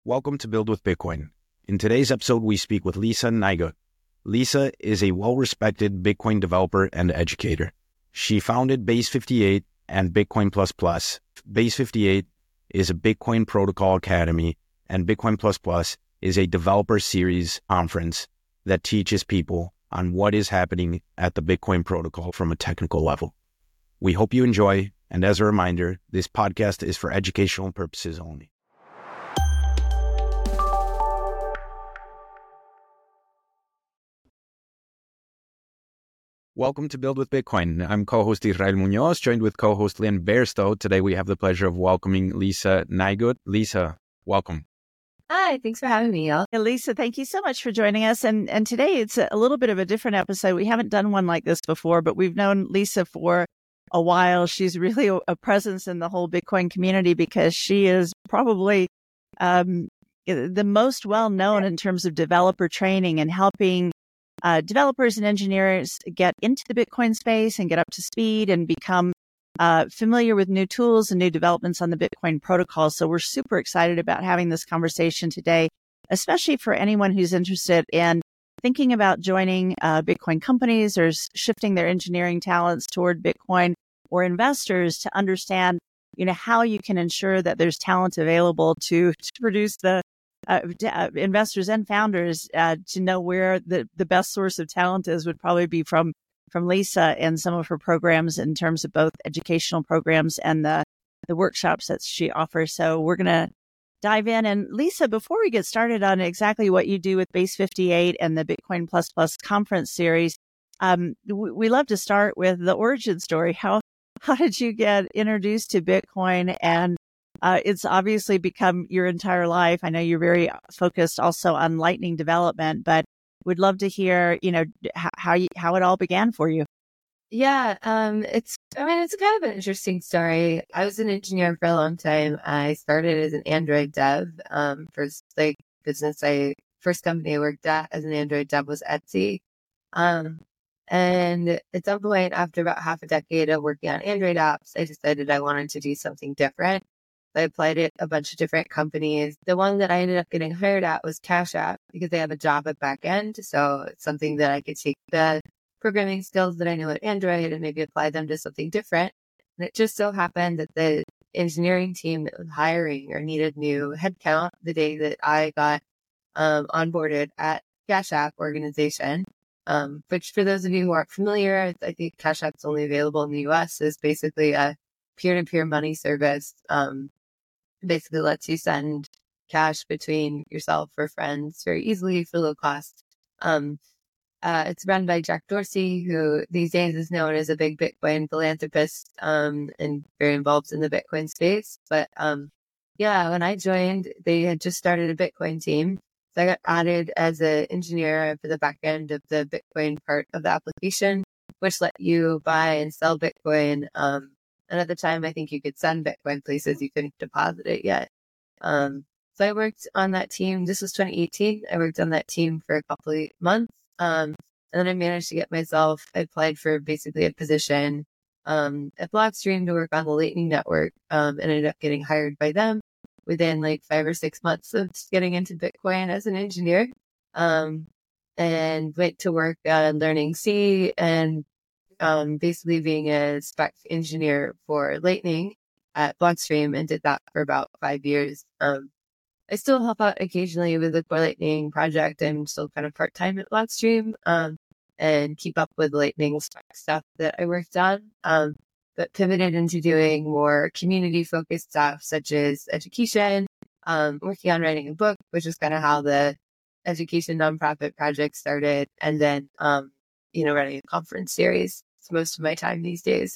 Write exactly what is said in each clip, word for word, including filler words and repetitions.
Welcome to Build with Bitcoin. In today's episode, we speak with Lisa Nygaard. Lisa is a well-respected Bitcoin developer and educator. She founded Base fifty-eight and Bitcoin Plus Plus. Base fifty-eight is a Bitcoin protocol academy, and Bitcoin Plus Plus is a developer series conference that teaches people on what is happening at the Bitcoin protocol from a technical level. We hope you enjoy, and as a reminder, this podcast is for educational purposes only. Welcome to Build with Bitcoin. I'm co-host Israel Munoz, joined with co-host Lynn Bairstow. Today we have the pleasure of welcoming Lisa Nygaard. Lisa, welcome. Hi, thanks for having me, y'all. Lisa, thank you so much for joining us. And and today it's a little bit of a different episode. We haven't done one like this before, but we've known Lisa for a while. She's really a, a presence in the whole Bitcoin community because she is probably um, the most well-known in terms of developer training and helping uh, developers and engineers get into the Bitcoin space and get up to speed and become Uh, familiar with new tools and new developments on the Bitcoin protocol. So we're super excited about having this conversation today, especially for anyone who's interested in thinking about joining uh, Bitcoin companies or shifting their engineering talents toward Bitcoin, or investors to understand, you know, how you can ensure that there's talent available to, to produce the uh, to, uh, investors and founders uh, to know where the, the best source of talent is would probably be from from Lisa and some of her programs in terms of both educational programs and the, the workshops that she offers. So we're going to dive in. And Lisa, before we get started on exactly what you do with Base fifty-eight and the Bitcoin Plus Plus conference series, um, we, we love to start with the origin story. How, how did you get introduced to Bitcoin? And uh, it's obviously become your entire life. I know you're very focused also on Lightning development, but would love to hear, you know, how you, how it all began for you. Yeah, um, it's, I mean, it's kind of an interesting story. I was an engineer for a long time. I started as an Android dev. Um, first, like, business I, first company I worked at as an Android dev was Etsy. Um, and at some point, after about half a decade of working on Android apps, I decided I wanted to do something different. I applied at a bunch of different companies. The one that I ended up getting hired at was Cash App because they have a Java backend. So it's something that I could take the programming skills that I know at Android and maybe apply them to something different. And it just so happened that the engineering team that was hiring or needed new headcount the day that I got um, onboarded at Cash App organization, um, which for those of you who aren't familiar, I think Cash App's only available in the U S, is basically a peer-to-peer money service. Um, basically lets you send cash between yourself or friends very easily for low cost. Um, uh, it's run by Jack Dorsey, who these days is known as a big Bitcoin philanthropist, um, and very involved in the Bitcoin space. But, um, yeah, when I joined, they had just started a Bitcoin team. So I got added as an engineer for the back end of the Bitcoin part of the application, which let you buy and sell Bitcoin, um, and at the time, I think you could send Bitcoin places. You couldn't deposit it yet. Um, so I worked on that team. This was twenty eighteen. I worked on that team for a couple of months. Um, and then I managed to get myself, I applied for basically a position um, at Blockstream to work on the Lightning Network, um, and ended up getting hired by them within like five or six months of getting into Bitcoin as an engineer. Um, and went to work uh, learning C and Um, basically being a spec engineer for Lightning at Blockstream, and did that for about five years. Um, I still help out occasionally with the Core Lightning project. I'm still kind of part-time at Blockstream, um, and keep up with Lightning spec stuff that I worked on, um, but pivoted into doing more community-focused stuff, such as education, um, working on writing a book, which is kind of how the education nonprofit project started, and then, um, you know, running a conference series. It's most of my time these days.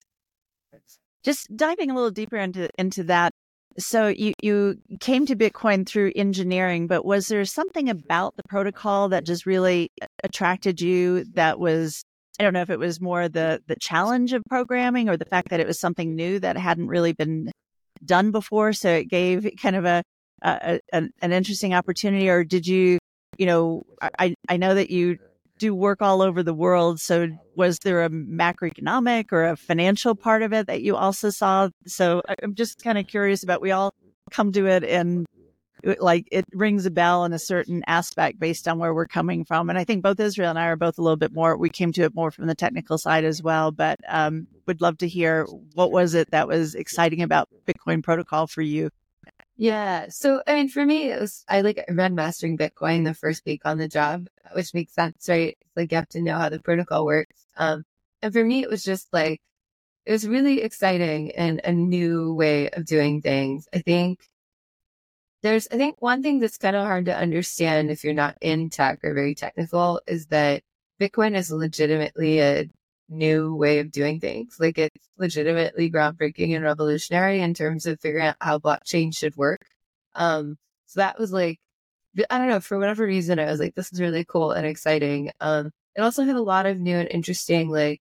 Just diving a little deeper into into that. So you, you came to Bitcoin through engineering, but was there something about the protocol that just really attracted you that was, I don't know if it was more the, the challenge of programming or the fact that it was something new that hadn't really been done before, so it gave kind of a, a, a an interesting opportunity? Or did you, you know, I, I know that you do work all over the world. So was there a macroeconomic or a financial part of it that you also saw? So I'm just kind of curious about, we all come to it in like it rings a bell in a certain aspect based on where we're coming from. And I think both Israel and I are both a little bit more, we came to it more from the technical side as well, but um, would love to hear what was it that was exciting about Bitcoin protocol for you? Yeah. So, I mean, for me, it was, I like read Mastering Bitcoin the first week on the job, which makes sense, right? It's like you have to know how the protocol works. Um, and for me, it was just like, it was really exciting and a new way of doing things. I think there's, I think one thing that's kind of hard to understand if you're not in tech or very technical is that Bitcoin is legitimately a new way of doing things. Like it's legitimately groundbreaking and revolutionary in terms of figuring out how blockchain should work. Um, so that was like, I don't know, for whatever reason, I was like, this is really cool and exciting. Um, it also had a lot of new and interesting, like,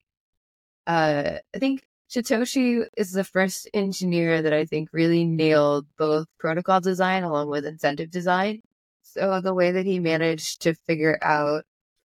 uh, I think Satoshi is the first engineer that I think really nailed both protocol design along with incentive design. So the way that he managed to figure out,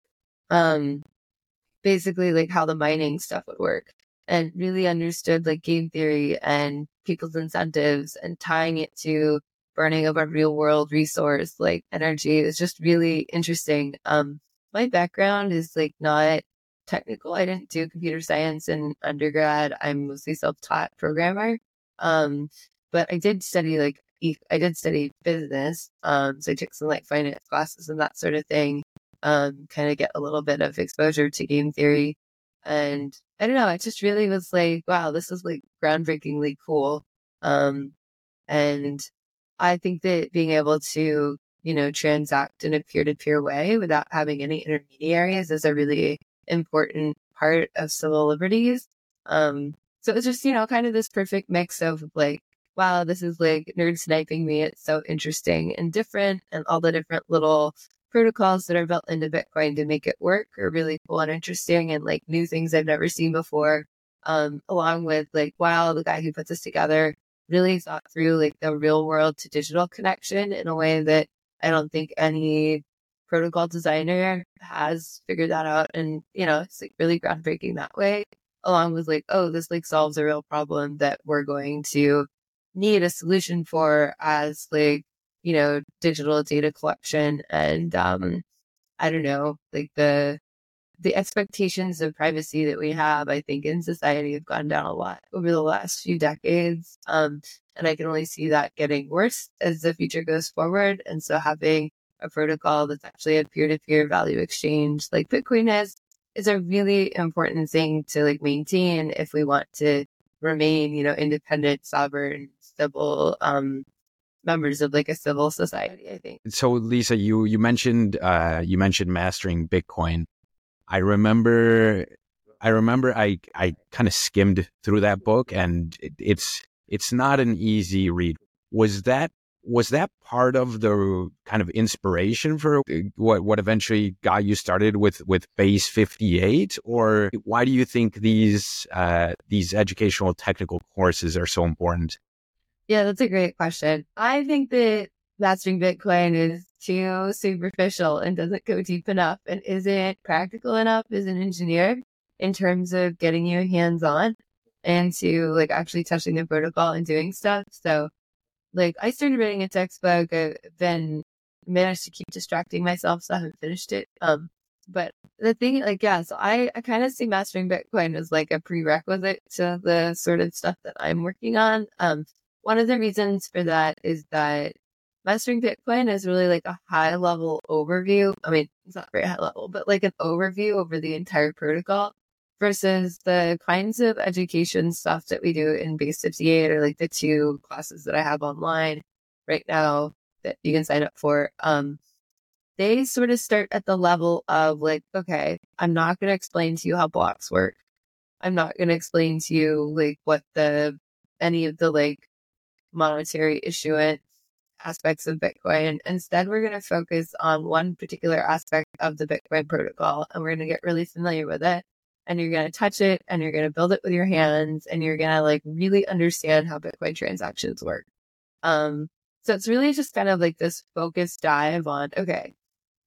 um, basically like how the mining stuff would work and really understood like game theory and people's incentives and tying it to burning of a real world resource like energy is just really interesting. Um, my background is like not technical. I didn't do computer science in undergrad. I'm mostly self-taught programmer. Um, but I did study like, e- I did study business. Um, so I took some like finance classes and that sort of thing. Um, kind of get a little bit of exposure to game theory. And I don't know, it just really was like, wow, this is like groundbreakingly cool. Um, and I think that being able to, you know, transact in a peer-to-peer way without having any intermediaries is a really important part of civil liberties. Um, so it's just, you know, kind of this perfect mix of like, wow, this is like nerd sniping me. It's so interesting and different, and all the different little protocols that are built into Bitcoin to make it work are really cool and interesting and like new things I've never seen before. Um, along with like, wow, the guy who put this together really thought through like the real world to digital connection in a way that I don't think any protocol designer has figured that out. And, you know, it's like really groundbreaking that way, along with like, oh, this like solves a real problem that we're going to need a solution for as like, you know, digital data collection. And, um, I don't know, like the, the expectations of privacy that we have, I think in society have gone down a lot over the last few decades. Um, and I can only see that getting worse as the future goes forward. And so having a protocol that's actually a peer-to-peer value exchange like Bitcoin is, is a really important thing to like maintain if we want to remain, you know, independent, sovereign, civil, um, members of like a civil society, I think. So Lisa, you, you mentioned, uh, you mentioned Mastering Bitcoin. I remember, I remember I, I kind of skimmed through that book, and it, it's, it's not an easy read. Was that, was that part of the kind of inspiration for what, what eventually got you started with, with Base fifty-eight? Or why do you think these, uh, these educational technical courses are so important? Yeah, that's a great question. I think that Mastering Bitcoin is too superficial and doesn't go deep enough and isn't practical enough as an engineer in terms of getting you hands-on and to like actually touching the protocol and doing stuff. So like I started writing a textbook, I've been managed to keep distracting myself, so I haven't finished it. Um, but the thing, like, yeah, so I, I kind of see Mastering Bitcoin as like a prerequisite to the sort of stuff that I'm working on. Um, one of the reasons for that is that Mastering Bitcoin is really like a high level overview. I mean, it's not very high level, but like an overview over the entire protocol versus the kinds of education stuff that we do in Base fifty-eight, or like the two classes that I have online right now that you can sign up for. Um, they sort of start at the level of like, okay, I'm not going to explain to you how blocks work. I'm not going to explain to you like what the, any of the like monetary issuance aspects of Bitcoin. Instead, we're going to focus on one particular aspect of the Bitcoin protocol, and we're going to get really familiar with it. And you're going to touch it, and you're going to build it with your hands, and you're going to like really understand how Bitcoin transactions work. Um, so it's really just kind of like this focused dive on, okay,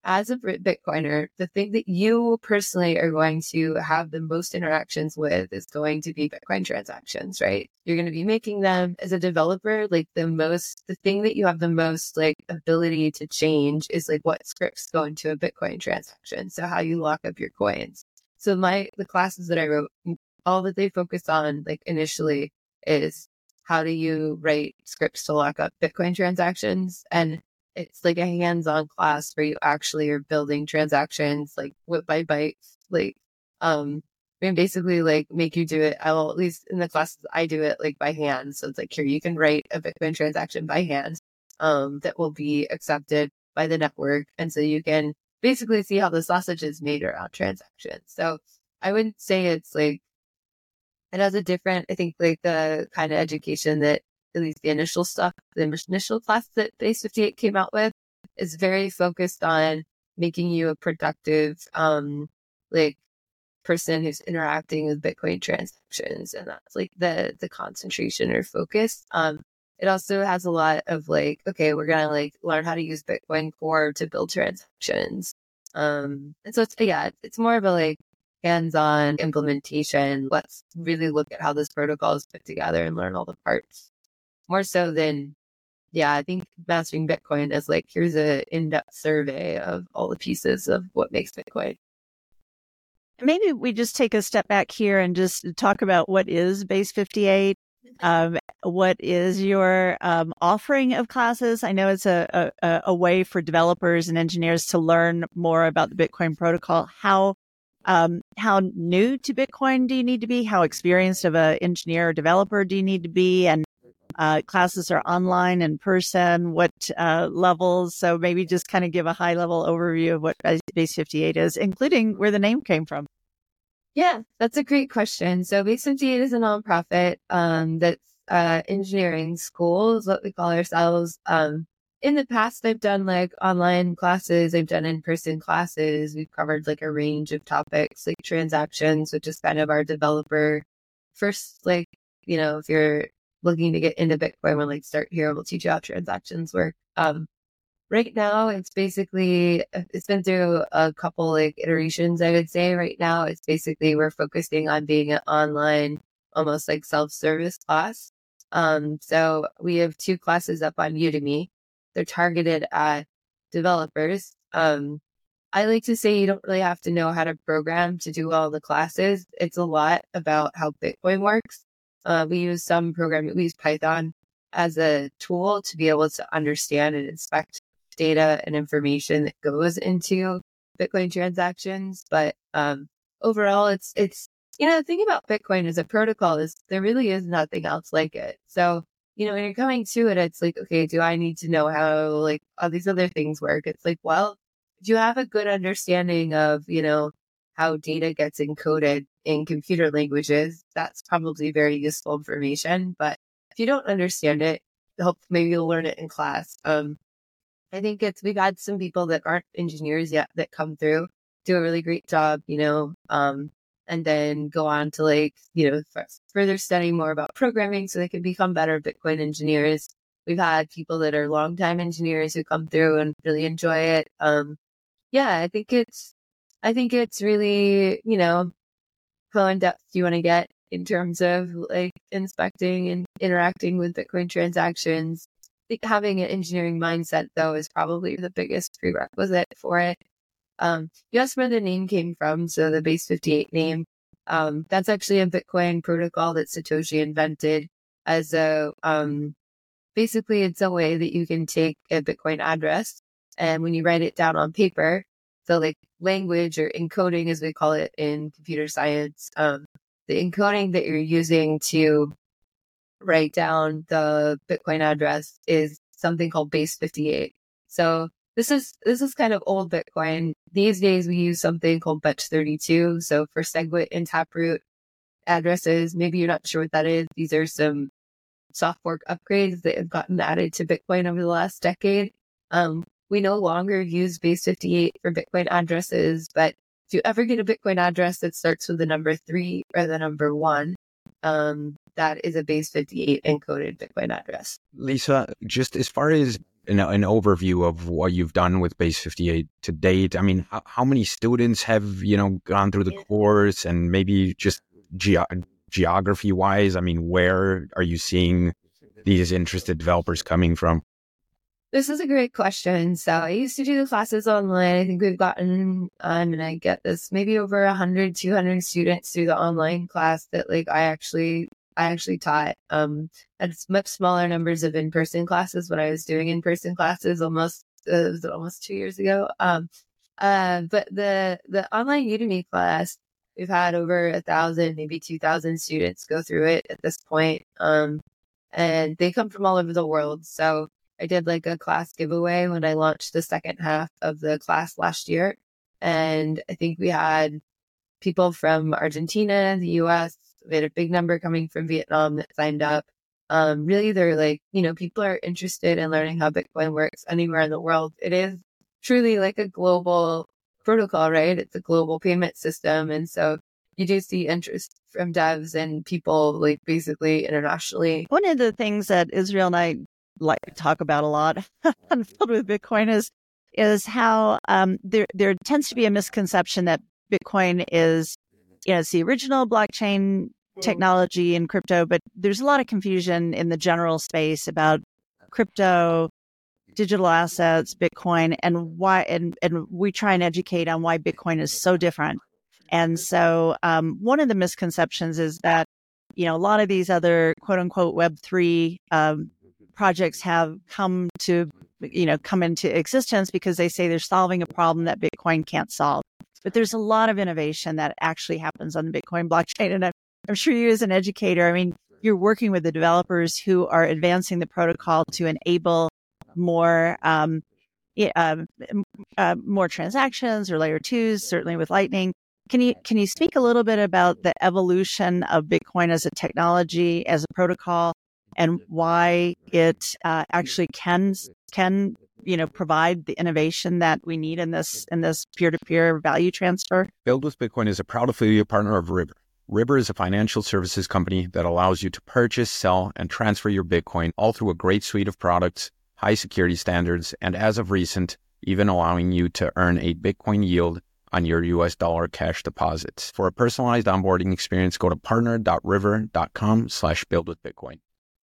as a Bitcoiner, the thing that you personally are going to have the most interactions with is going to be Bitcoin transactions, right? You're going to be making them as a developer, like the most, the thing that you have the most like ability to change is like what scripts go into a Bitcoin transaction. So how you lock up your coins. So my, the classes that I wrote, all that they focus on like initially is how do you write scripts to lock up Bitcoin transactions? And it's like a hands-on class where you actually are building transactions like bit by bytes, like, um, I mean, basically like make you do it. I will, at least in the classes, I do it like by hand. So it's like, here, you can write a Bitcoin transaction by hand, um, that will be accepted by the network. And so you can basically see how the sausage is made around transactions. So I wouldn't say it's like, it has a different, I think like the kind of education that at least the initial stuff, the initial class that Base fifty-eight came out with is very focused on making you a productive, um, like person who's interacting with Bitcoin transactions. And that's like the, the concentration or focus. Um, it also has a lot of like, okay, we're going to like learn how to use Bitcoin Core to build transactions. Um, and so it's, yeah, it's more of a like hands-on implementation. Let's really look at how this protocol is put together and learn all the parts. More so than, yeah, I think Mastering Bitcoin is like, here's a in-depth survey of all the pieces of what makes Bitcoin. Maybe we just take a step back here and just talk about what is Base fifty-eight. Um, what is your um, offering of classes? I know it's a, a, a way for developers and engineers to learn more about the Bitcoin protocol. How um, how new to Bitcoin do you need to be? How experienced of an engineer or developer do you need to be? And Uh, classes are online, in person, what uh, levels? So maybe just kind of give a high level overview of what Base fifty-eight is, including where the name came from. Yeah, that's a great question. So Base fifty-eight is a nonprofit um, that's uh, engineering school is what we call ourselves. Um, in the past, I've done like online classes. I've done in-person classes. We've covered like a range of topics like transactions, which is kind of our developer first, like, you know, if you're looking to get into Bitcoin, we'll like start here. We'll teach you how transactions work. Um, right now, it's basically, it's been through a couple like iterations, I would say. Right now, it's basically, we're focusing on being an online, almost like self-service class. Um, so we have two classes up on Udemy. They're targeted at developers. Um, I like to say you don't really have to know how to program to do all the classes. It's a lot about how Bitcoin works. Uh, we use some programming, we use Python as a tool to be able to understand and inspect data and information that goes into Bitcoin transactions. But um, overall, it's, it's, you know, the thing about Bitcoin as a protocol is there really is nothing else like it. So, you know, when you're coming to it, it's like, okay, do I need to know how like all these other things work? It's like, well, if you have a good understanding of, you know, how data gets encoded in computer languages, that's probably very useful information. But if you don't understand it, hope maybe you'll learn it in class. Um, I think it's, we've had some people that aren't engineers yet that come through, do a really great job, you know, um, and then go on to like, you know, f- further study more about programming so they can become better Bitcoin engineers. We've had people that are longtime engineers who come through and really enjoy it. Um, yeah, I think it's, I think it's really, you know, how in depth do you want to get in terms of like inspecting and interacting with Bitcoin transactions. I think having an engineering mindset, though, is probably the biggest prerequisite for it. Um, you asked where the name came from. So the Base fifty-eight name, um, that's actually a Bitcoin protocol that Satoshi invented as a, um, basically it's a way that you can take a Bitcoin address and when you write it down on paper, so like language or encoding, as we call it in computer science, um, the encoding that you're using to write down the Bitcoin address is something called Base fifty-eight. So this is this is kind of old Bitcoin. These days we use something called Betch thirty-two. So for SegWit and Taproot addresses, maybe you're not sure what that is. These are some soft fork upgrades that have gotten added to Bitcoin over the last decade. Um, we no longer use Base fifty-eight for Bitcoin addresses, but if you ever get a Bitcoin address that starts with the number three or the number one, um, that is a Base fifty-eight encoded Bitcoin address. Lisa, just as far as an, an overview of what you've done with Base fifty-eight to date. I mean, how, how many students have, you know, gone through the course, and maybe just ge- geography wise? I mean, where are you seeing these interested developers coming from? This is a great question. So I used to do the classes online. I think we've gotten, um, and I get this, maybe over one hundred, two hundred students through the online class that like I actually, I actually taught. Um, it's much smaller numbers of in-person classes when I was doing in-person classes almost, uh, was it almost two years ago? Um, uh, but the, the online Udemy class, we've had over a thousand, maybe two thousand students go through it at this point. Um, and they come from all over the world. So I did like a class giveaway when I launched the second half of the class last year. And I think we had people from Argentina, the U S, we had a big number coming from Vietnam that signed up. Um, really, they're like, you know, people are interested in learning how Bitcoin works anywhere in the world. It is truly like a global protocol, right? It's a global payment system. And so you do see interest from devs and people like basically internationally. One of the things that Israel and I like to talk about a lot on Filled with Bitcoin is is how um, there there tends to be a misconception that Bitcoin is, you know, it's the original blockchain technology in crypto, but there's a lot of confusion in the general space about crypto, digital assets, Bitcoin, and why, and, and we try and educate on why Bitcoin is so different. And so um, one of the misconceptions is that, you know, a lot of these other quote unquote Web three um, projects have come to, you know, come into existence because they say they're solving a problem that Bitcoin can't solve. But there's a lot of innovation that actually happens on the Bitcoin blockchain. And I'm, I'm sure you as an educator, I mean, you're working with the developers who are advancing the protocol to enable more, um, uh, uh, more transactions or layer twos, certainly with Lightning. Can you, can you speak a little bit about the evolution of Bitcoin as a technology, as a protocol, and why it uh, actually can, can, you know, provide the innovation that we need in this, in this peer-to-peer value transfer? Build with Bitcoin is a proud affiliate partner of River. River is a financial services company that allows you to purchase, sell, and transfer your Bitcoin all through a great suite of products, high security standards, and as of recent, even allowing you to earn a Bitcoin yield on your U S dollar cash deposits. For a personalized onboarding experience, go to partner.river.com slash build with Bitcoin.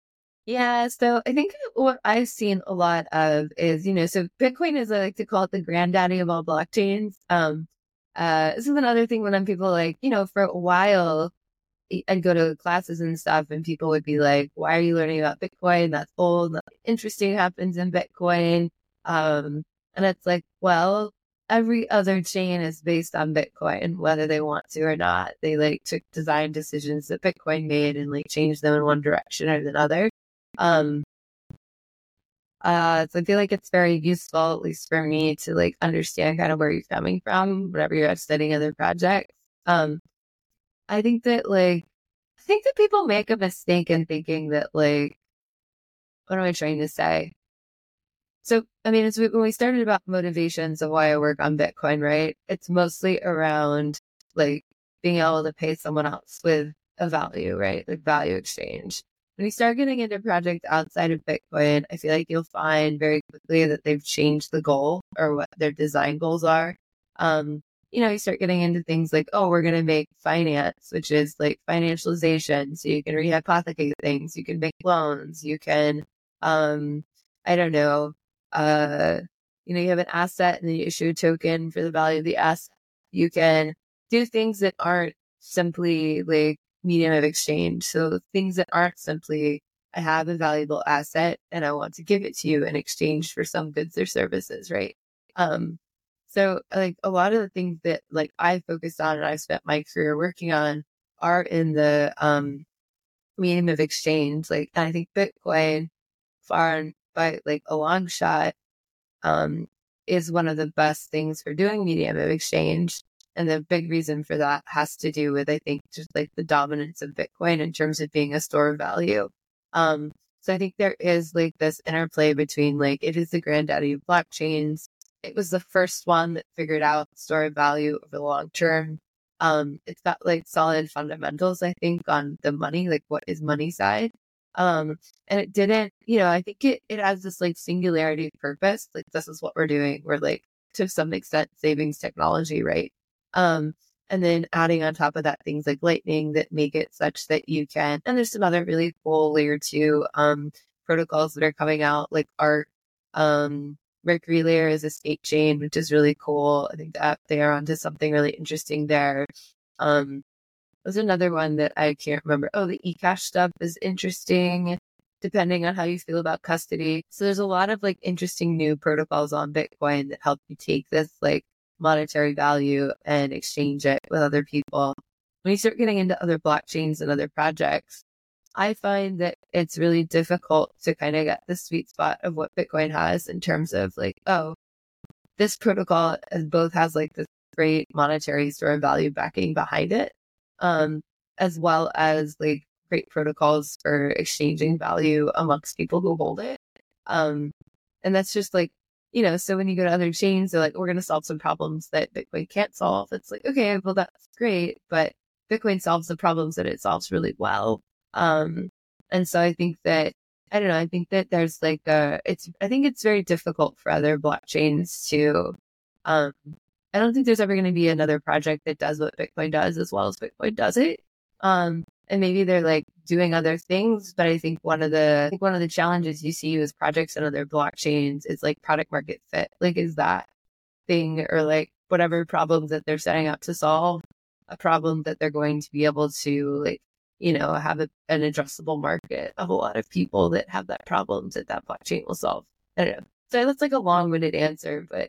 Yeah, so I think what I've seen a lot of is, you know, so Bitcoin is, I like to call it the granddaddy of all blockchains. Um, uh, this is another thing when I'm people like, you know, for a while, I'd go to classes and stuff and people would be like, why are you learning about Bitcoin? That's old. Nothing interesting happens in Bitcoin. Um, and it's like, well, every other chain is based on Bitcoin, whether they want to or not. They like took design decisions that Bitcoin made and like changed them in one direction or another. Um, uh, so I feel like it's very useful, at least for me, to like understand kind of where you're coming from whenever you're studying other projects. Um, I think that like, I think that people make a mistake in thinking that like, what am I trying to say? So, I mean, it's when we started about motivations of why I work on Bitcoin, right? It's mostly around like being able to pay someone else with a value, right? Like value exchange. When you start getting into projects outside of Bitcoin, I feel like you'll find very quickly that they've changed the goal or what their design goals are. Um, you know, you start getting into things like, oh, we're going to make finance, which is like financialization. So you can rehypothecate things, you can make loans, you can, um, I don't know, uh, you know, you have an asset and then you issue a token for the value of the asset. You can do things that aren't simply like medium of exchange. So things that aren't simply, I have a valuable asset and I want to give it to you in exchange for some goods or services, right? Um, so like a lot of the things that like I focused on and I've spent my career working on are in the um, medium of exchange. Like, and I think Bitcoin far and by like a long shot um, is one of the best things for doing medium of exchange. And the big reason for that has to do with, I think, just like the dominance of Bitcoin in terms of being a store of value. Um, so I think there is like this interplay between like, it is the granddaddy of blockchains. It was the first one that figured out store of value over the long term. Um, it's got like solid fundamentals, I think, on the money, like what is money side. Um, and it didn't, you know, I think it, it has this like singularity of purpose. Like, this is what we're doing. We're like, to some extent, savings technology, right? Um, and then adding on top of that things like Lightning that make it such that you can, and there's some other really cool layer two um, protocols that are coming out, like Art. Um, Mercury Layer is a state chain, which is really cool. I think that they are onto something really interesting there. Um, there's another one that I can't remember. Oh, the eCash stuff is interesting, depending on how you feel about custody. So there's a lot of like interesting new protocols on Bitcoin that help you take this like monetary value and exchange it with other people. When you start getting into other blockchains and other projects, I find that it's really difficult to kind of get the sweet spot of what Bitcoin has in terms of like, oh, this protocol both has like this great monetary store of value backing behind it, um, as well as like great protocols for exchanging value amongst people who hold it. Um, and that's just like, you know, so when you go to other chains, they're like, we're going to solve some problems that Bitcoin can't solve. It's like, okay, well, that's great, but Bitcoin solves the problems that it solves really well. Um, and so I think that, I don't know, I think that there's like a, it's, I think it's very difficult for other blockchains to, um, I don't think there's ever going to be another project that does what Bitcoin does as well as Bitcoin does it. Um, and maybe they're like doing other things, but I think one of the, I think one of the challenges you see with projects and other blockchains is like product market fit. Like, is that thing or like whatever problems that they're setting out to solve a problem that they're going to be able to like, you know, have a, an addressable market of a lot of people that have that problem that that blockchain will solve. I don't know. So that's like a long-winded answer, but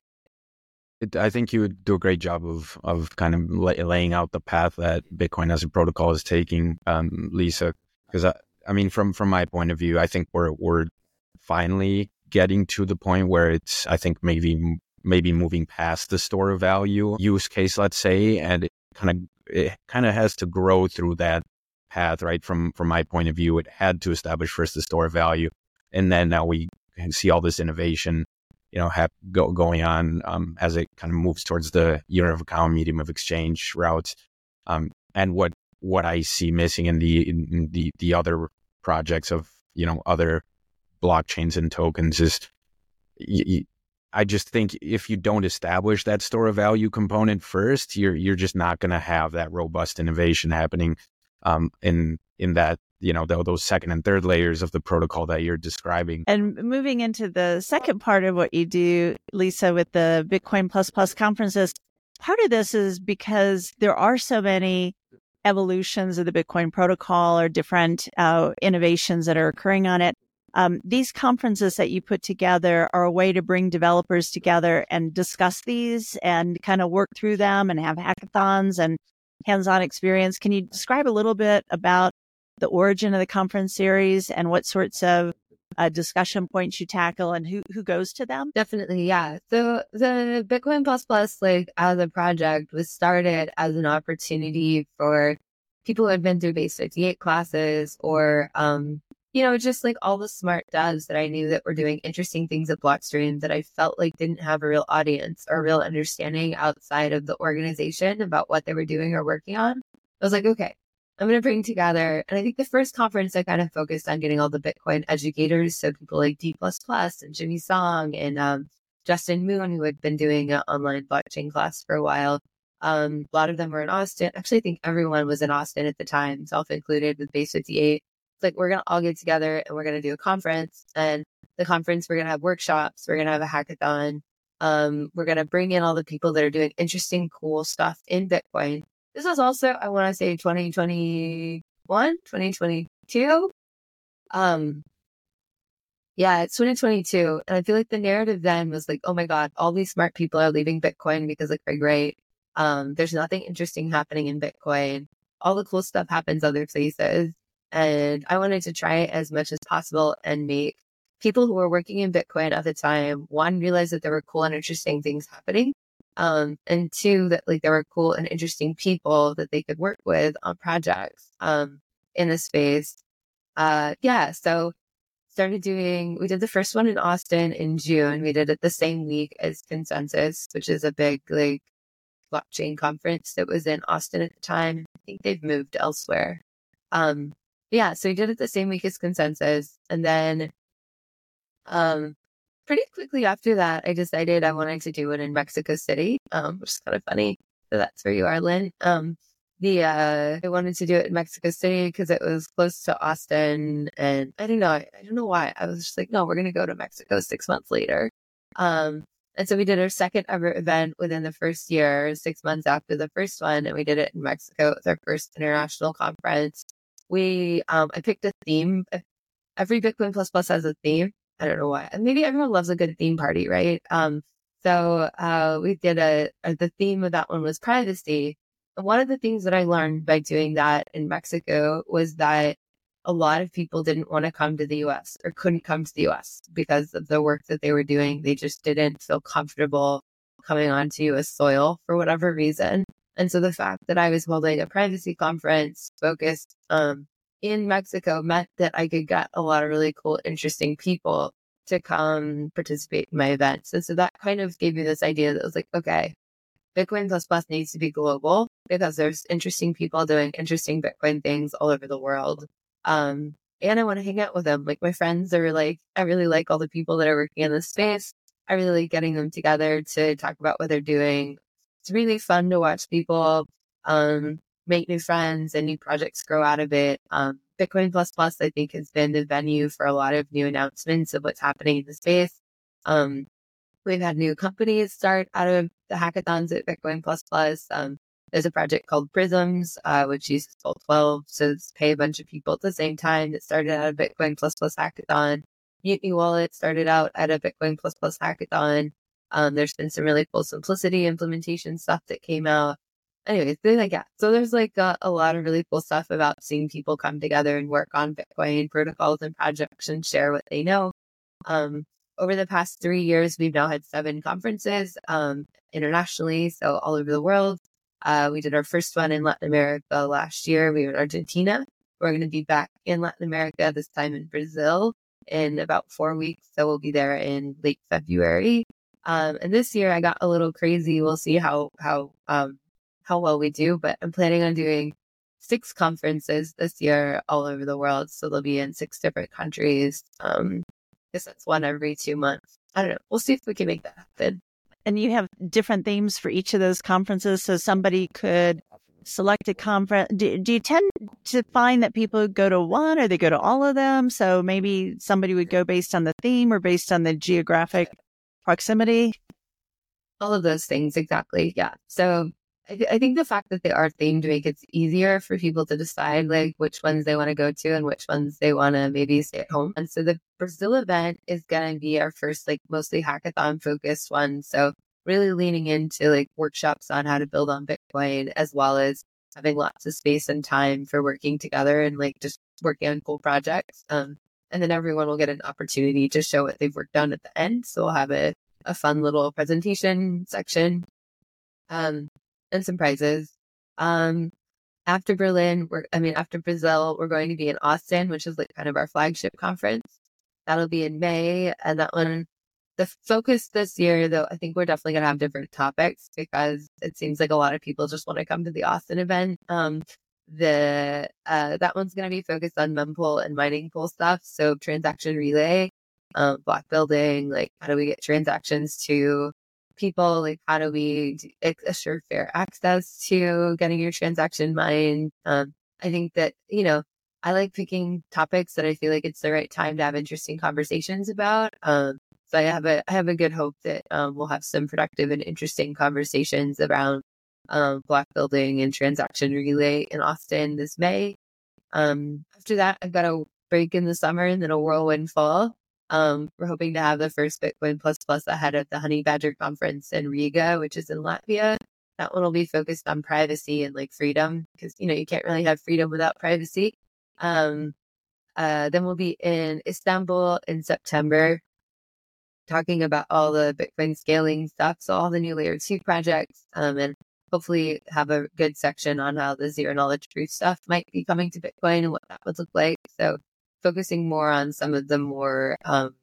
It, I think you would do a great job of of kind of lay, laying out the path that Bitcoin as a protocol is taking, um, Lisa. Because I, I mean, from from my point of view, I think we're we're finally getting to the point where it's, I think maybe maybe moving past the store of value use case, let's say, and it kind of it kind of has to grow through that path, right? From from my point of view, it had to establish first the store of value, and then now we see all this innovation, you know, have go, going on um, as it kind of moves towards the unit of account, medium of exchange routes. Um, and what what I see missing in the in the the other projects of, you know, other blockchains and tokens is, y- y- I just think if you don't establish that store of value component first, you're you're just not going to have that robust innovation happening um, in in that, you know, the, those second and third layers of the protocol that you're describing. And moving into the second part of what you do, Lisa, with the Bitcoin Plus Plus conferences, part of this is because there are so many evolutions of the Bitcoin protocol or different uh, innovations that are occurring on it. Um, these conferences that you put together are a way to bring developers together and discuss these and kind of work through them and have hackathons and hands-on experience. Can you describe a little bit about the origin of the conference series and what sorts of uh, discussion points you tackle and who, who goes to them? Definitely, yeah. So the Bitcoin Plus Plus, like as a project, was started as an opportunity for people who had been through Base fifty-eight classes or, um, you know, just like all the smart devs that I knew that were doing interesting things at Blockstream that I felt like didn't have a real audience or real understanding outside of the organization about what they were doing or working on. I was like, okay, I'm going to bring together, and I think the first conference I kind of focused on getting all the Bitcoin educators, so people like D plus plus and Jimmy Song and um, Justin Moon, who had been doing an online blockchain class for a while. Um, a lot of them were in Austin. Actually, I think everyone was in Austin at the time, self-included with Base fifty-eight. It's like, we're going to all get together and we're going to do a conference, and the conference, we're going to have workshops. We're going to have a hackathon. Um, we're going to bring in all the people that are doing interesting, cool stuff in Bitcoin. This was also, I want to say twenty twenty-one, twenty twenty-two. Um, yeah, it's twenty twenty-two. And I feel like the narrative then was like, oh my God, all these smart people are leaving Bitcoin because like, they're great. Um, there's nothing interesting happening in Bitcoin. All the cool stuff happens other places. And I wanted to try as much as possible and make people who were working in Bitcoin at the time, one, realize that there were cool and interesting things happening. Um, and two, that like there were cool and interesting people that they could work with on projects um, in the space. Uh, yeah, so started doing, we did the first one in Austin in June. We did it the same week as Consensus, which is a big like blockchain conference that was in Austin at the time. I think they've moved elsewhere. Um, yeah, so we did it the same week as Consensus. And then um, pretty quickly after that, I decided I wanted to do it in Mexico City, um, which is kind of funny. So that's where you are, Lynn. Um, the uh, I wanted to do it in Mexico City because it was close to Austin. And I don't know. I, I don't know why. I was just like, no, we're going to go to Mexico six months later. Um, and so we did our second ever event within the first year, six months after the first one. And we did it in Mexico. It was our first international conference. We, um, I picked a theme. Every Bitcoin Plus Plus has a theme. I don't know why. And maybe everyone loves a good theme party, right? Um, so uh, we did a, a, the theme of that one was privacy. And one of the things that I learned by doing that in Mexico was that a lot of people didn't want to come to the U S or couldn't come to the U S because of the work that they were doing. They just didn't feel comfortable coming onto U S soil for whatever reason. And so the fact that I was holding a privacy conference focused um, in Mexico meant that I could get a lot of really cool, interesting people to come participate in my events. And so that kind of gave me this idea that was like, okay, Bitcoin Plus Plus needs to be global because there's interesting people doing interesting Bitcoin things all over the world. Um, and I want to hang out with them. Like my friends are like, I really like all the people that are working in this space. I really like getting them together to talk about what they're doing. It's really fun to watch people um, make new friends and new projects grow out of it. Um, Bitcoin Plus Plus, I think, has been the venue for a lot of new announcements of what's happening in the space. Um, we've had new companies start out of the hackathons at Bitcoin Plus Plus. Um, there's a project called Prisms, uh, which uses Sol twelve to pay a bunch of people at the same time that started out of Bitcoin Plus Plus hackathon. Mutiny Wallet started out at a Bitcoin Plus Plus hackathon. Um, there's been some really cool Simplicity implementation stuff that came out. Anyways, things like that. So there's like a, a lot of really cool stuff about seeing people come together and work on Bitcoin protocols and projects and share what they know. Um, over the past three years, we've now had seven conferences um, internationally, so all over the world. Uh, we did our first one in Latin America last year. We were in Argentina. We're going to be back in Latin America, this time in Brazil, in about four weeks. So we'll be there in late February. Um, and this year I got a little crazy. We'll see how how um, how well we do, but I'm planning on doing six conferences this year all over the world. So they'll be in six different countries. Um, I guess that's one every two months. I don't know. We'll see if we can make that happen. And you have different themes for each of those conferences. So somebody could select a conference. Do, do you tend to find that people go to one or they go to all of them? So maybe somebody would go based on the theme or based on the geographic proximity? All of those things. Exactly. Yeah. So I, th- I think the fact that they are themed makes it easier for people to decide like which ones they want to go to and which ones they want to maybe stay at home. And so the Brazil event is going to be our first like mostly hackathon focused one. So really leaning into like workshops on how to build on Bitcoin, as well as having lots of space and time for working together and like just working on cool projects. Um, and then everyone will get an opportunity to show what they've worked on at the end. So we'll have a, a fun little presentation section. Um, and some prizes. Um, after Berlin, we're, I mean, after Brazil, we're going to be in Austin, which is like kind of our flagship conference. That'll be in May. And that one, the focus this year, though, I think we're definitely going to have different topics because it seems like a lot of people just want to come to the Austin event. Um, the, uh, that one's going to be focused on mempool and mining pool stuff. So transaction relay, um, block building, like how do we get transactions to people, like how do we assure fair access to getting your transaction mined. Um, I think that, you know, I like picking topics that I feel like it's the right time to have interesting conversations about. Um, so I have a I have a good hope that um, we'll have some productive and interesting conversations around um, block building and transaction relay in Austin this May. Um, after that, I've got a break in the summer and then a whirlwind fall. Um, we're hoping to have the first Bitcoin Plus Plus ahead of the Honey Badger conference in Riga, which is in Latvia. That one will be focused on privacy and like freedom because, you know, you can't really have freedom without privacy. Um, uh, then we'll be in Istanbul in September talking about all the Bitcoin scaling stuff. So all the new layer two projects, um, and hopefully have a good section on how the zero knowledge proof stuff might be coming to Bitcoin and what that would look like. So focusing more on some of the more um,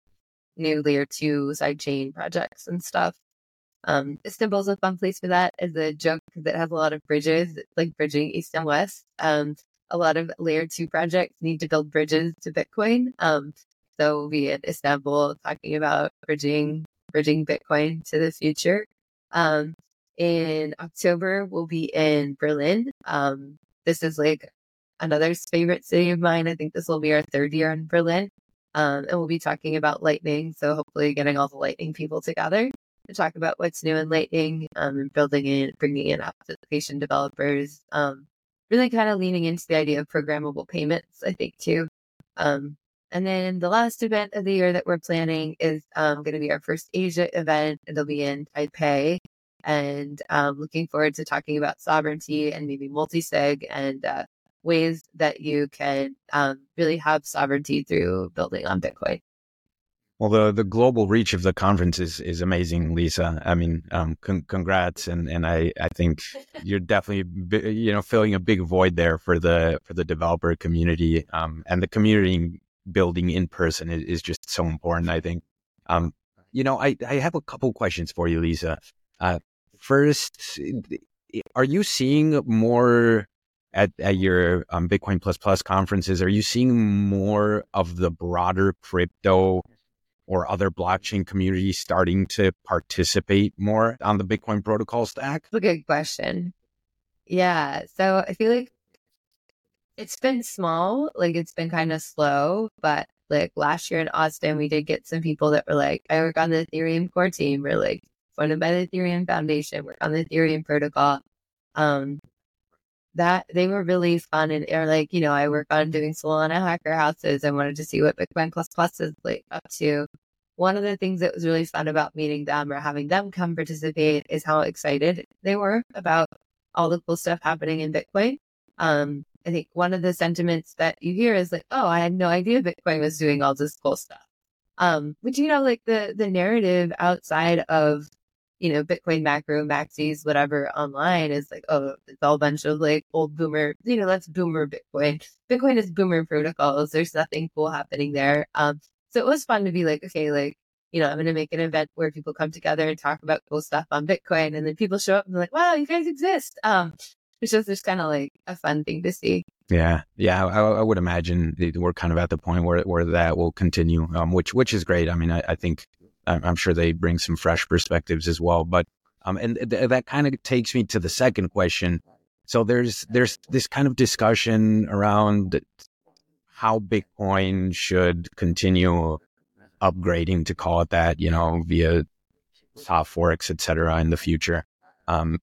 new layer two sidechain projects and stuff. Um, Istanbul's a fun place for that as a joke because it has a lot of bridges. It's like bridging east and west. Um, a lot of layer two projects need to build bridges to Bitcoin. Um, so we'll be in Istanbul talking about bridging bridging Bitcoin to the future. Um, in October, we'll be in Berlin. Um, this is like another favorite city of mine. I think this will be our third year in Berlin. Um, and we'll be talking about Lightning. So hopefully getting all the Lightning people together to talk about what's new in Lightning, um, and building in, bringing in application developers, um, really kind of leaning into the idea of programmable payments, I think, too. Um, and then the last event of the year that we're planning is um, going to be our first Asia event. It'll be in Taipei. And um, looking forward to talking about sovereignty and maybe multi-sig and uh, ways that you can um, really have sovereignty through building on Bitcoin. Well, the, the global reach of the conference is, is amazing, Lisa. I mean, um, con- congrats. And, and I, I think you're definitely, you know, filling a big void there for the, for the developer community. Um, and the community building in person is, is just so important, I think. Um, you know, I, I have a couple questions for you, Lisa. Uh, first, are you seeing more at, at your um, Bitcoin Plus Plus conferences? Are you seeing more of the broader crypto or other blockchain communities starting to participate more on the Bitcoin protocol stack? That's a good question. Yeah. So I feel like it's been small, like it's been kind of slow, but like last year in Austin, we did get some people that were like, I work on the Ethereum core team, or like funded by the Ethereum Foundation, work on the Ethereum protocol. Um, that they were really fun, and are like, you know, I work on doing Solana hacker houses. I wanted to see what Bitcoin Plus Plus is like up to. One of the things that was really fun about meeting them or having them come participate is how excited they were about all the cool stuff happening in Bitcoin. Um, I think one of the sentiments that you hear is like, oh, I had no idea Bitcoin was doing all this cool stuff. Um, which, you know, like the, the narrative outside of, you know, Bitcoin macro, maxis, whatever online is like, oh, it's all a bunch of like old boomer, you know, that's boomer Bitcoin. Bitcoin is boomer protocols. There's nothing cool happening there. Um, so it was fun to be like, okay, like, you know, I'm going to make an event where people come together and talk about cool stuff on Bitcoin. And then people show up and they're like, wow, you guys exist. Um, it's just, just kind of like a fun thing to see. Yeah. Yeah. I, I would imagine we're kind of at the point where, where that will continue, um, which, which is great. I mean, I, I think, I'm sure they bring some fresh perspectives as well, but, um, and th- that kind of takes me to the second question. So there's, there's this kind of discussion around how Bitcoin should continue upgrading, to call it that, you know, via soft forks, et cetera, in the future. Um,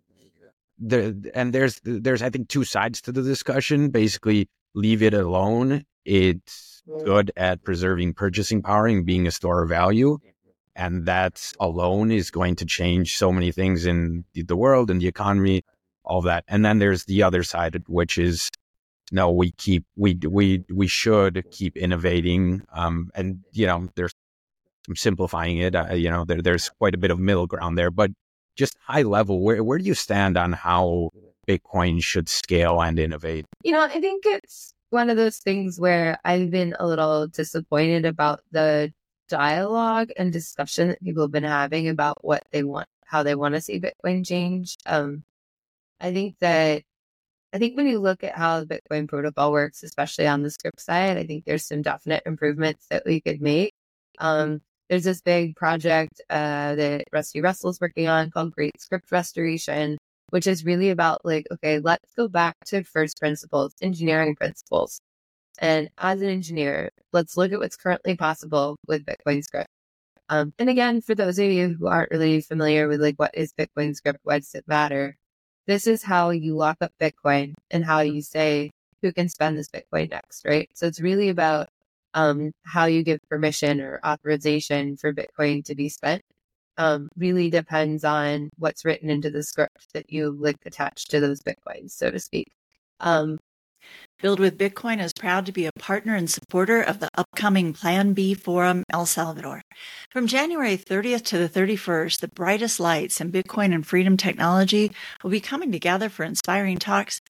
there, and there's, there's, I think, two sides to the discussion. Basically, leave it alone. It's good at preserving purchasing power and being a store of value. And that alone is going to change so many things in the world and the economy, all that. And then there's the other side, which is, no, we keep, we, we, we should keep innovating. Um, and, you know, there's, I'm simplifying it, uh, you know, there, there's quite a bit of middle ground there, but just high level, where, where do you stand on how Bitcoin should scale and innovate? You know, I think it's one of those things where I've been a little disappointed about the dialogue and discussion that people have been having about what they want, how they want to see Bitcoin change. Um, I think that, I think when you look at how the Bitcoin protocol works, especially on the script side, I think there's some definite improvements that we could make. Um, there's this big project uh, that Rusty Russell's working on called Great Script Restoration, which is really about like, okay, let's go back to first principles, engineering principles. And as an engineer, let's look at what's currently possible with Bitcoin script. Um, and again, for those of you who aren't really familiar with like, what is Bitcoin script? Why does it matter? This is how you lock up Bitcoin and how you say who can spend this Bitcoin next, right? So it's really about um, how you give permission or authorization for Bitcoin to be spent. Um, really depends on what's written into the script that you like attach to those Bitcoins, so to speak. Um, Build with Bitcoin is proud to be a partner and supporter of the upcoming Plan B Forum El Salvador. From January thirtieth to the thirty-first, the brightest lights in Bitcoin and freedom technology will be coming together for inspiring talks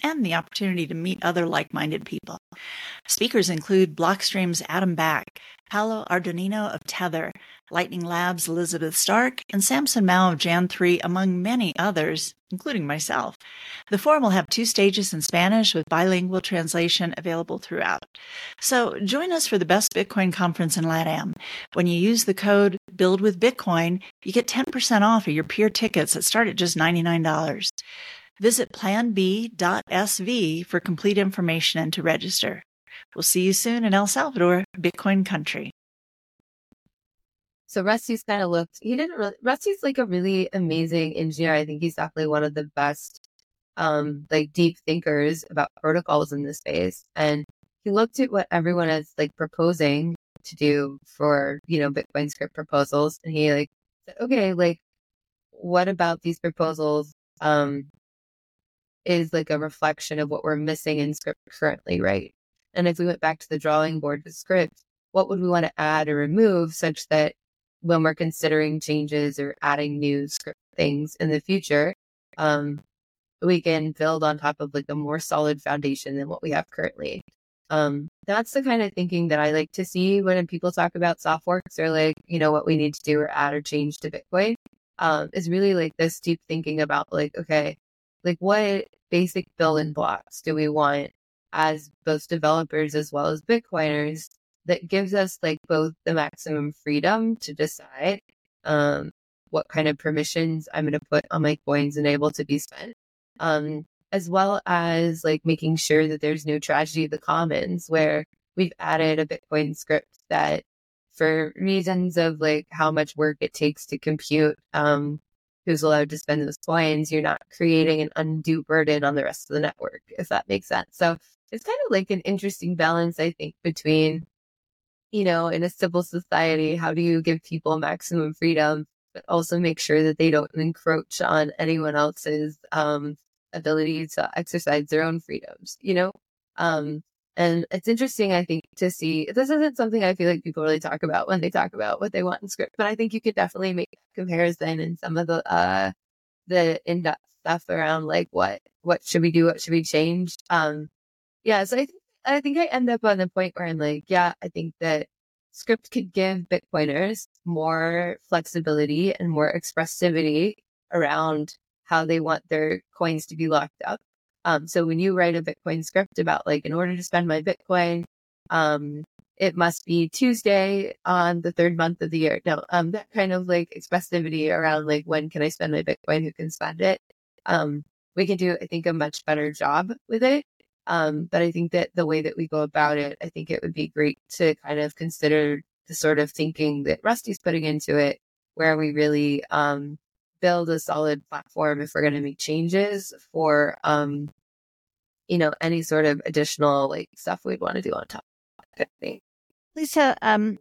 and the opportunity to meet other like-minded people. Speakers include Blockstream's Adam Back, Paolo Ardonino of Tether, Lightning Labs' Elizabeth Stark, and Samson Mao of Jan three, among many others, including myself. The forum will have two stages in Spanish with bilingual translation available throughout. So join us for the best Bitcoin conference in LATAM. When you use the code BuildWithBitcoin, you get ten percent off of your peer tickets that start at just ninety-nine dollars. Visit plan b dot s v for complete information and to register. We'll see you soon in El Salvador, Bitcoin country. So Rusty's kind of looked, he didn't really, Rusty's like a really amazing engineer. I think he's definitely one of the best, um, like deep thinkers about protocols in this space. And he looked at what everyone is like proposing to do for, you know, Bitcoin script proposals. And he like said, okay, like what about these proposals, um, is like a reflection of what we're missing in script currently, right? And if we went back to the drawing board with script, what would we want to add or remove such that when we're considering changes or adding new script things in the future, um, we can build on top of like a more solid foundation than what we have currently. Um, that's the kind of thinking that I like to see when people talk about soft forks or like, you know, what we need to do or add or change to Bitcoin, um, is really like this deep thinking about like, okay, like what basic building blocks do we want as both developers as well as Bitcoiners that gives us like both the maximum freedom to decide um, what kind of permissions I'm going to put on my coins and able to be spent, um, as well as like making sure that there's no tragedy of the commons where we've added a Bitcoin script that for reasons of like how much work it takes to compute um, who's allowed to spend those coins, you're not creating an undue burden on the rest of the network, if that makes sense. So it's kind of like an interesting balance, I think, between, you know, in a civil society, how do you give people maximum freedom, but also make sure that they don't encroach on anyone else's um, ability to exercise their own freedoms, you know? Um, and it's interesting, I think, to see, this isn't something I feel like people really talk about when they talk about what they want in script, but I think you could definitely make a comparison in some of the, uh, the in-depth stuff around like, what, what should we do? What should we change? Um, yeah, so I, th- I think I end up on the point where I'm like, yeah, I think that script could give Bitcoiners more flexibility and more expressivity around how they want their coins to be locked up. Um, so when you write a Bitcoin script about like, in order to spend my Bitcoin, um, it must be Tuesday on the third month of the year. No, um, that kind of like expressivity around like, when can I spend my Bitcoin? Who can spend it? Um, we can do, I think, a much better job with it. Um, but I think that the way that we go about it, I think it would be great to kind of consider the sort of thinking that Rusty's putting into it, where we really um, build a solid platform if we're going to make changes for, um, you know, any sort of additional like stuff we'd want to do on top of it. I think. Lisa, um,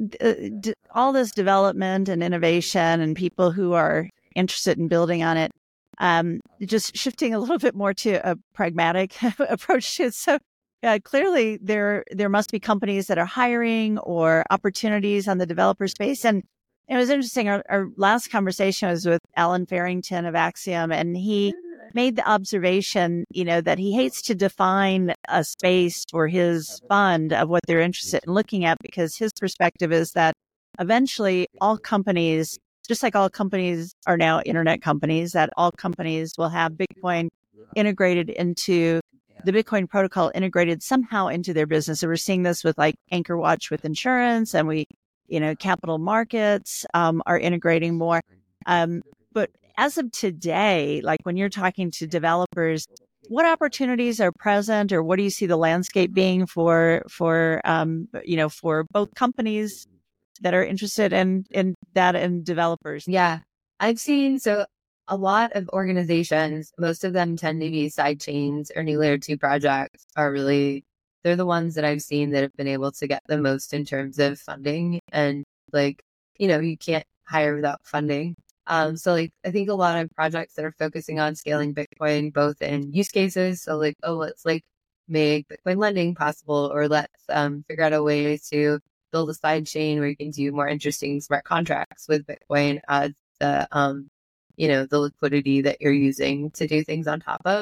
d- d- all this development and innovation and people who are interested in building on it, Um, just shifting a little bit more to a pragmatic approach to it. So uh, clearly there there must be companies that are hiring or opportunities on the developer space. And it was interesting. Our, our last conversation was with Alan Farrington of Axiom, and he made the observation, you know, that he hates to define a space for his fund of what they're interested in looking at, because his perspective is that eventually all companies, just like all companies are now internet companies, that all companies will have Bitcoin integrated into the Bitcoin protocol, integrated somehow into their business. So we're seeing this with like Anchor Watch with insurance, and we, you know, capital markets um, are integrating more. Um, but as of today, like when you're talking to developers, what opportunities are present, or what do you see the landscape being for, for um, you know, for both companies that are interested in, in that and developers? Yeah, I've seen, so a lot of organizations, most of them tend to be side chains or new layer two projects are really, they're the ones that I've seen that have been able to get the most in terms of funding. And like, you know, you can't hire without funding. Um, so like, I think a lot of projects that are focusing on scaling Bitcoin, both in use cases. So like, oh, let's like make Bitcoin lending possible, or let's um, figure out a way to build a side chain where you can do more interesting smart contracts with Bitcoin as the, um, you know, the liquidity that you're using to do things on top of.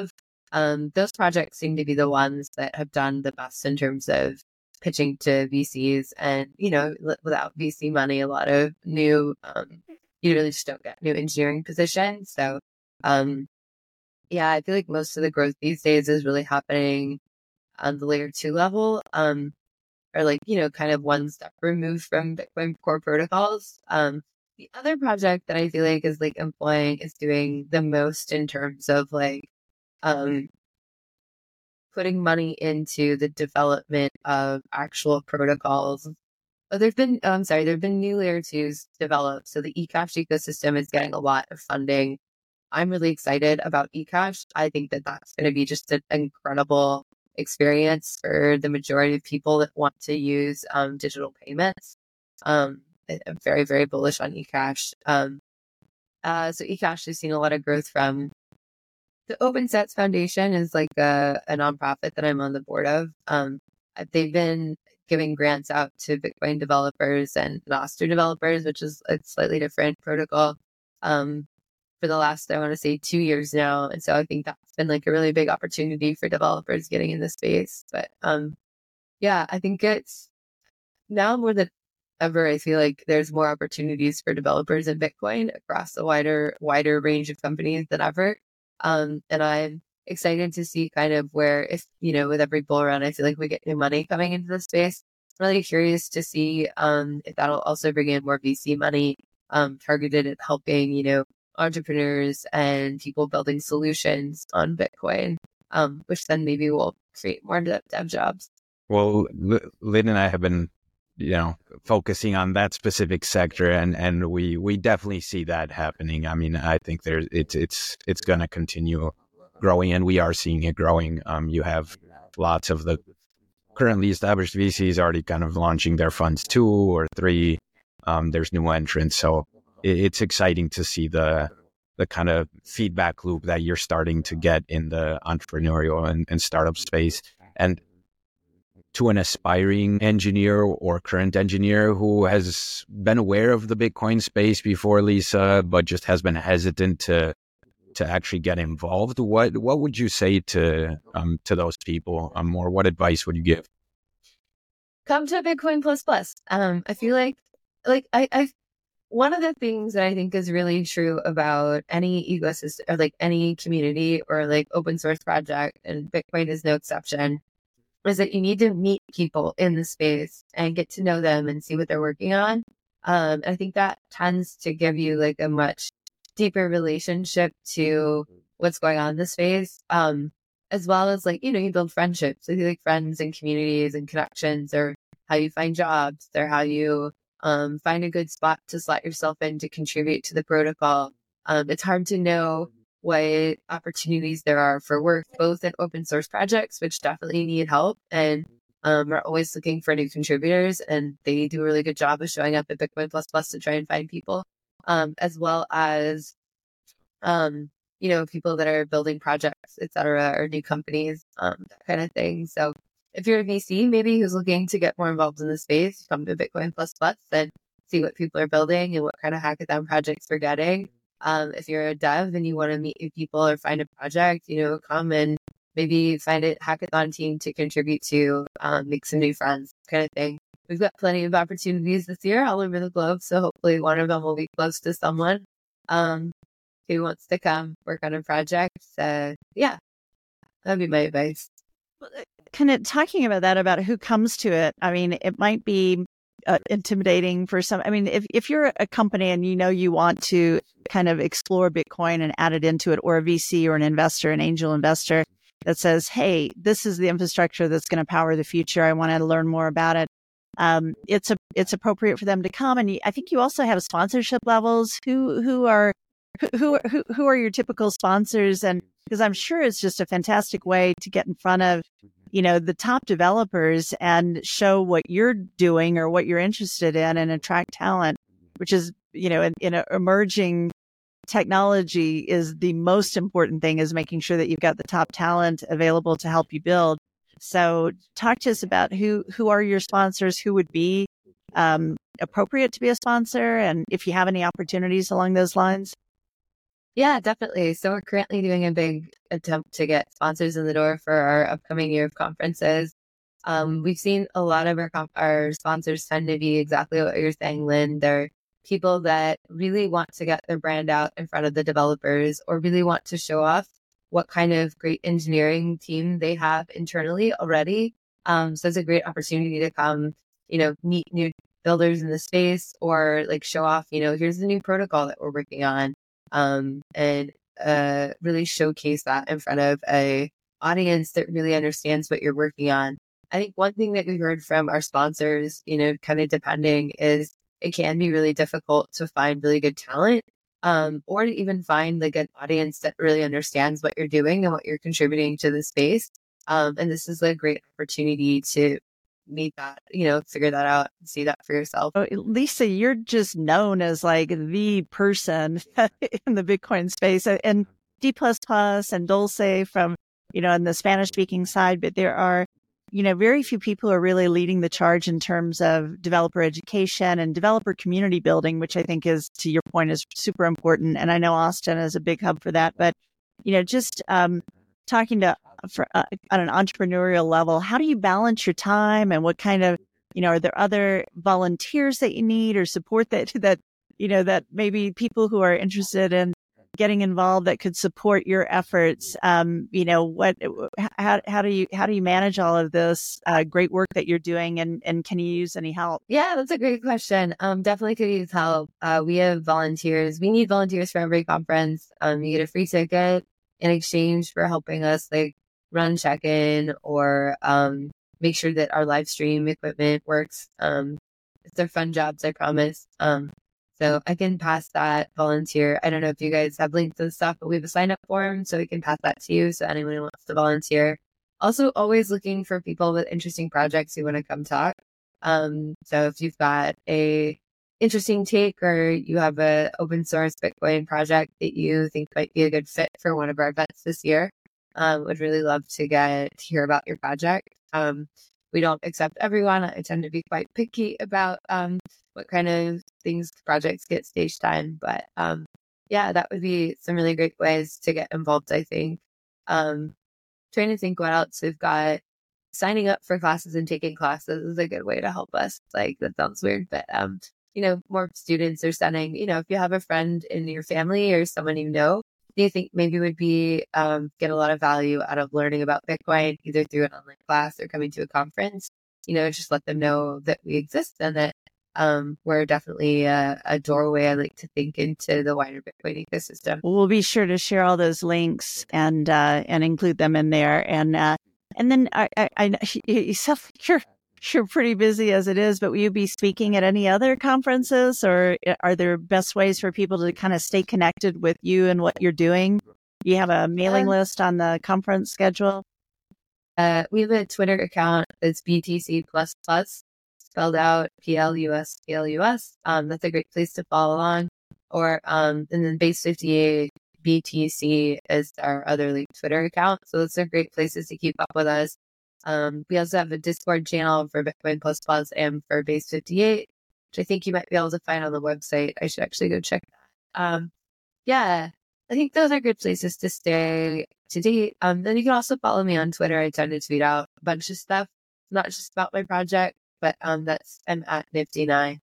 Um, those projects seem to be the ones that have done the best in terms of pitching to V Cs. And, you know, without V C money, a lot of new, um, you really just don't get new engineering positions. So, um, yeah, I feel like most of the growth these days is really happening on the layer two level, um, or like, you know, kind of one step removed from Bitcoin core protocols. Um, the other project that I feel like is like employing is doing the most in terms of like, um, putting money into the development of actual protocols. Oh, there've been, oh, I'm sorry, there've been new layer twos developed. So the eCash ecosystem is getting a lot of funding. I'm really excited about eCash. I think that that's going to be just an incredible experience for the majority of people that want to use um, digital payments. Um, I'm very, very bullish on eCash. Um, uh, so eCash has seen a lot of growth from the OpenSets Foundation is like a, a nonprofit that I'm on the board of. Um, they've been giving grants out to Bitcoin developers and Nostr developers, which is a slightly different protocol, um, for the last, I want to say, two years now. And so I think that's been like a really big opportunity for developers getting in the space. But um, yeah, I think it's now more than ever, I feel like there's more opportunities for developers in Bitcoin across a wider, wider range of companies than ever. Um, and I'm excited to see kind of where, if, you know, with every bull run, I feel like we get new money coming into the space. I'm really curious to see um, if that'll also bring in more V C money um, targeted at helping, you know, entrepreneurs and people building solutions on Bitcoin, um, which then maybe will create more dev, dev jobs. Well, Lynn and I have been, you know, focusing on that specific sector, and, and we, we definitely see that happening. I mean, I think there's it's it's it's going to continue growing, and we are seeing it growing. Um, you have lots of the currently established V Cs already kind of launching their funds two or three. Um, there's new entrants, so it, it's exciting to see the the kind of feedback loop that you're starting to get in the entrepreneurial and, and startup space. And to an aspiring engineer or current engineer who has been aware of the Bitcoin space before, Lisa, but just has been hesitant to to actually get involved, what what would you say to um to those people, um, or what advice would you give? Come to Bitcoin Plus Plus. Um, I feel like like I I one of the things that I think is really true about any ecosystem or like any community or like open source project, and Bitcoin is no exception, is that you need to meet people in the space and get to know them and see what they're working on. Um, I think that tends to give you like a much deeper relationship to what's going on in the space, um, as well as like, you know, you build friendships. I think like friends and communities and connections are how you find jobs. They're how you um, find a good spot to slot yourself in to contribute to the protocol. Um, it's hard to know what opportunities there are for work, both in open source projects, which definitely need help and um, are always looking for new contributors. And they do a really good job of showing up at Bitcoin Plus Plus to try and find people, um, as well as, um, you know, people that are building projects, et cetera, or new companies, um, that kind of thing. So if you're a V C, maybe who's looking to get more involved in the space, come to Bitcoin Plus Plus and see what people are building and what kind of hackathon projects they're getting. Um, if you're a dev and you want to meet new people or find a project, you know, come and maybe find a hackathon team to contribute to, um, make some new friends, kind of thing. We've got plenty of opportunities this year all over the globe, so hopefully one of them will be close to someone um, who wants to come work on a project. Uh, yeah, that'd be my advice. Kind of talking about that, about who comes to it. I mean, it might be uh, intimidating for some. I mean, if, if you're a company and you know you want to kind of explore Bitcoin and add it into it, or a V C or an investor, an angel investor that says, hey, this is the infrastructure that's going to power the future. I want to learn more about it. Um, it's a, it's appropriate for them to come. And you, I think you also have sponsorship levels. Who, who are, who, who, who are your typical sponsors? And because I'm sure it's just a fantastic way to get in front of, you know, the top developers and show what you're doing or what you're interested in and attract talent, which is, you know, in, in an emerging technology is the most important thing, is making sure that you've got the top talent available to help you build. So talk to us about who, who are your sponsors, who would be um, appropriate to be a sponsor, and if you have any opportunities along those lines. Yeah, definitely. So we're currently doing a big attempt to get sponsors in the door for our upcoming year of conferences. Um, we've seen a lot of our com- our sponsors tend to be exactly what you're saying, Lynn. They're people that really want to get their brand out in front of the developers or really want to show off what kind of great engineering team they have internally already. Um, so it's a great opportunity to come, you know, meet new builders in the space or like show off, you know, here's the new protocol that we're working on. Um, and uh, really showcase that in front of a audience that really understands what you're working on. I think one thing that we heard from our sponsors, you know, kind of depending is it can be really difficult to find really good talent, um, or to even find like an audience that really understands what you're doing and what you're contributing to the space. Um, and this is a great opportunity to meet that, you know, figure that out and see that for yourself. Oh, Lisa, you're just known as like the person in the Bitcoin space, and D plus plus and Dulce from, you know, in the Spanish speaking side, but there are, you know, very few people are really leading the charge in terms of developer education and developer community building, which I think is, to your point, is super important. And I know Austin is a big hub for that, but, you know, just um, talking to for, uh, on an entrepreneurial level, how do you balance your time and what kind of, you know, are there other volunteers that you need or support that, that, you know, that maybe people who are interested in getting involved that could support your efforts? Um, you know, what, how, how do you, how do you manage all of this uh, great work that you're doing, and, and can you use any help? Yeah, that's a great question. Um, definitely could use help. Uh, we have volunteers. We need volunteers for every conference. Um, you get a free ticket in exchange for helping us like run check-in or um, make sure that our live stream equipment works. Um, they're fun jobs, I promise. Um, so I can pass that volunteer. I don't know if you guys have links and stuff, but we have a sign up form, so we can pass that to you. So anyone who wants to volunteer. Also, always looking for people with interesting projects who want to come talk. Um, so if you've got a interesting take or you have a open source Bitcoin project that you think might be a good fit for one of our events this year, um, would really love to get to hear about your project. Um, we don't accept everyone. I tend to be quite picky about um, what kind of things projects get stage time, but um, yeah, that would be some really great ways to get involved, I think. Um, trying to think what else we've got. Signing up for classes and taking classes is a good way to help us. Like, that sounds weird, but um, you know, more students are sending, you know, if you have a friend in your family or someone you know, do you think maybe would be um, get a lot of value out of learning about Bitcoin, either through an online class or coming to a conference? You know, just let them know that we exist and that um, we're definitely a, a doorway, I like to think, into the wider Bitcoin ecosystem. Well, we'll be sure to share all those links and uh, and include them in there. And uh, and then I, I, I you sound like you're you're pretty busy as it is, but will you be speaking at any other conferences, or are there best ways for people to kind of stay connected with you and what you're doing? Do you have a mailing um, list on the conference schedule? Uh, we have a Twitter account that's B T C plus plus, spelled out P L U S P L U S. Um, that's a great place to follow along. Or um, and then Base fifty-eight B T C is our other like Twitter account. So those are great places to keep up with us. Um, we also have a Discord channel for Bitcoin plus plus and for Base fifty-eight, which I think you might be able to find on the website. I should actually go check that. Um, yeah, I think those are good places to stay to date. Um, then you can also follow me on Twitter. I tend to tweet out a bunch of stuff, not just about my project, but um, that's I'm at Nifty nine.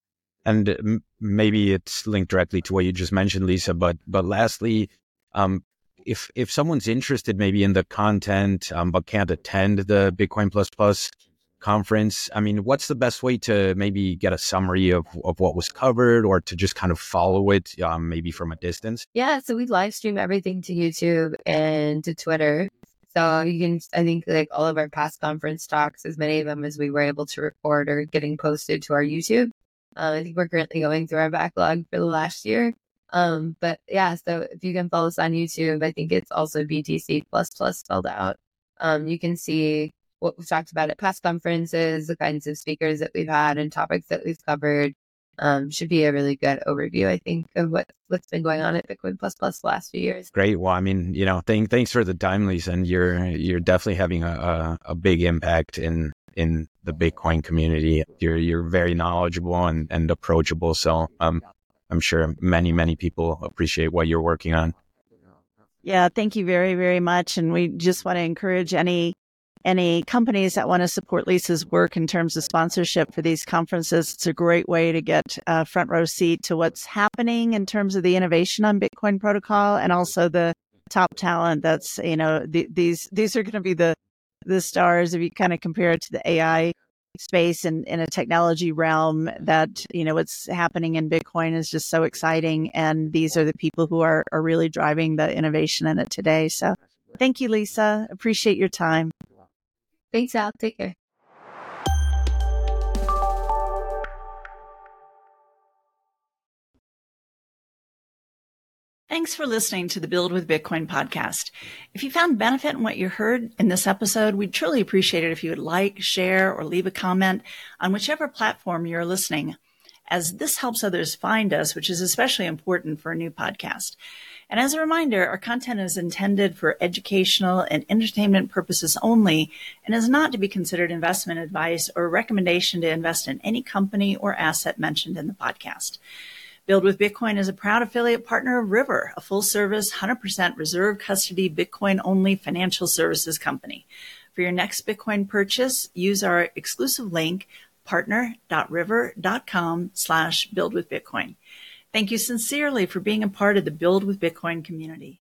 And m- maybe it's linked directly to what you just mentioned, Lisa. But but lastly, um, if if someone's interested maybe in the content, um, but can't attend the Bitcoin plus plus conference, I mean, what's the best way to maybe get a summary of, of what was covered, or to just kind of follow it, um, maybe from a distance? Yeah, so we live stream everything to YouTube and to Twitter. So you can, I think, like all of our past conference talks, as many of them as we were able to record, are getting posted to our YouTube. Uh, I think we're currently going through our backlog for the last year. Um, but yeah, so if you can follow us on YouTube, I think it's also B T C plus plus spelled out. Um, you can see what we've talked about at past conferences, the kinds of speakers that we've had and topics that we've covered. Um, should be a really good overview, I think, of what, what's been going on at Bitcoin plus plus the last few years. Great. Well, I mean, you know, thank, thanks for the time, Lisa. And you're, you're definitely having a, a, a big impact in, in the Bitcoin community. You're, you're very knowledgeable and, and approachable. So, um, I'm sure many, many people appreciate what you're working on. Yeah, thank you very, very much. And we just want to encourage any any companies that want to support Lisa's work in terms of sponsorship for these conferences. It's a great way to get a front row seat to what's happening in terms of the innovation on Bitcoin protocol, and also the top talent that's, you know, the, these these are going to be the the stars if you kind of compare it to the A I space and in a technology realm. That, you know, what's happening in Bitcoin is just so exciting. And these are the people who are, are really driving the innovation in it today. So thank you, Lisa. Appreciate your time. Thanks, Al. Take care. Thanks for listening to the Build with Bitcoin podcast. If you found benefit in what you heard in this episode, we'd truly appreciate it if you would like, share, or leave a comment on whichever platform you're listening, as this helps others find us, which is especially important for a new podcast. And as a reminder, our content is intended for educational and entertainment purposes only and is not to be considered investment advice or a recommendation to invest in any company or asset mentioned in the podcast. Build with Bitcoin is a proud affiliate partner of River, a full-service, one hundred percent reserve custody, Bitcoin-only financial services company. For your next Bitcoin purchase, use our exclusive link, partner.river.com slash build with Bitcoin. Thank you sincerely for being a part of the Build with Bitcoin community.